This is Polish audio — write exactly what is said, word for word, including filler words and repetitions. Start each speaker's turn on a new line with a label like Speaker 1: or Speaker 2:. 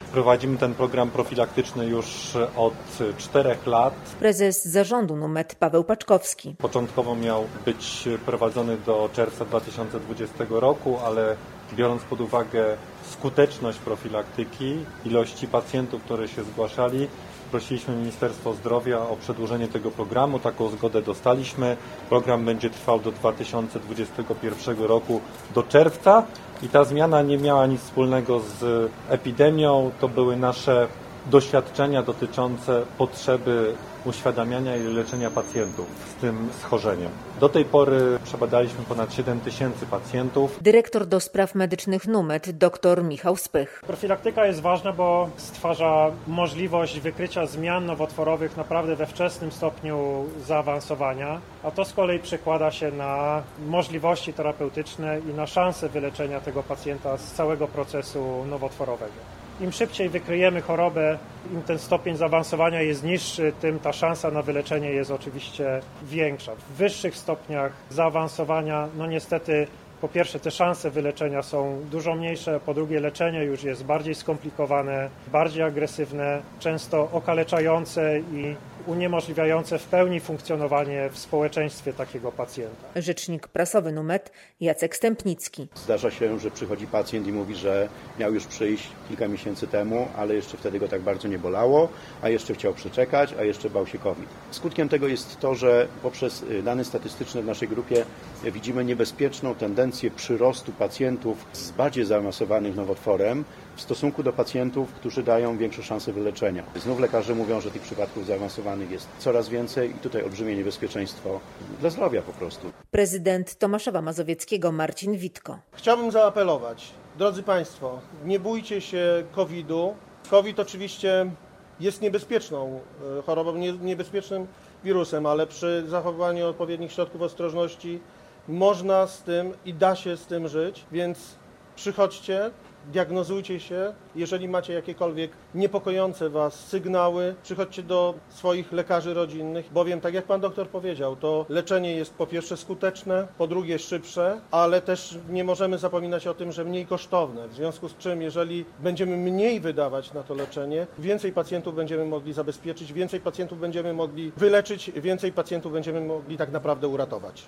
Speaker 1: Prowadzimy ten program profilaktyczny już od czterech lat.
Speaker 2: Prezes zarządu Numet Paweł Paczkowski.
Speaker 1: Początkowo miał być prowadzony do czerwca dwa tysiące dwudziestego roku, ale biorąc pod uwagę skuteczność profilaktyki, ilości pacjentów, które się zgłaszali, prosiliśmy Ministerstwo Zdrowia o przedłużenie tego programu. Taką zgodę dostaliśmy. Program będzie trwał do dwa tysiące dwudziestego pierwszego roku, do czerwca. I ta zmiana nie miała nic wspólnego z epidemią. To były nasze doświadczenia dotyczące potrzeby uświadamiania i leczenia pacjentów z tym schorzeniem. Do tej pory przebadaliśmy ponad siedem tysięcy pacjentów.
Speaker 2: Dyrektor do spraw medycznych Numet, dr Michał Spych.
Speaker 3: Profilaktyka jest ważna, bo stwarza możliwość wykrycia zmian nowotworowych naprawdę we wczesnym stopniu zaawansowania, a to z kolei przekłada się na możliwości terapeutyczne i na szansę wyleczenia tego pacjenta z całego procesu nowotworowego. Im szybciej wykryjemy chorobę, im ten stopień zaawansowania jest niższy, tym ta szansa na wyleczenie jest oczywiście większa. W wyższych stopniach zaawansowania, no niestety, po pierwsze te szanse wyleczenia są dużo mniejsze, po drugie leczenie już jest bardziej skomplikowane, bardziej agresywne, często okaleczające i uniemożliwiające w pełni funkcjonowanie w społeczeństwie takiego pacjenta.
Speaker 2: Rzecznik prasowy Numet Jacek Stępnicki.
Speaker 4: Zdarza się, że przychodzi pacjent i mówi, że miał już przyjść kilka miesięcy temu, ale jeszcze wtedy go tak bardzo nie bolało, a jeszcze chciał przeczekać, a jeszcze bał się COVID. Skutkiem tego jest to, że poprzez dane statystyczne w naszej grupie widzimy niebezpieczną tendencję przyrostu pacjentów z bardziej zaawansowanych nowotworem w stosunku do pacjentów, którzy dają większą szansę wyleczenia. Znów lekarze mówią, że tych przypadków zaawansowanych jest coraz więcej i tutaj olbrzymie niebezpieczeństwo dla zdrowia po prostu.
Speaker 2: Prezydent Tomaszowa Mazowieckiego Marcin Witko.
Speaker 5: Chciałbym zaapelować, drodzy Państwo, nie bójcie się kowida. COVID oczywiście jest niebezpieczną chorobą, niebezpiecznym wirusem, ale przy zachowaniu odpowiednich środków ostrożności można z tym i da się z tym żyć, więc przychodźcie, diagnozujcie się. Jeżeli macie jakiekolwiek niepokojące Was sygnały, przychodźcie do swoich lekarzy rodzinnych, bowiem tak jak Pan doktor powiedział, to leczenie jest po pierwsze skuteczne, po drugie szybsze, ale też nie możemy zapominać o tym, że mniej kosztowne. W związku z czym, jeżeli będziemy mniej wydawać na to leczenie, więcej pacjentów będziemy mogli zabezpieczyć, więcej pacjentów będziemy mogli wyleczyć, więcej pacjentów będziemy mogli tak naprawdę uratować.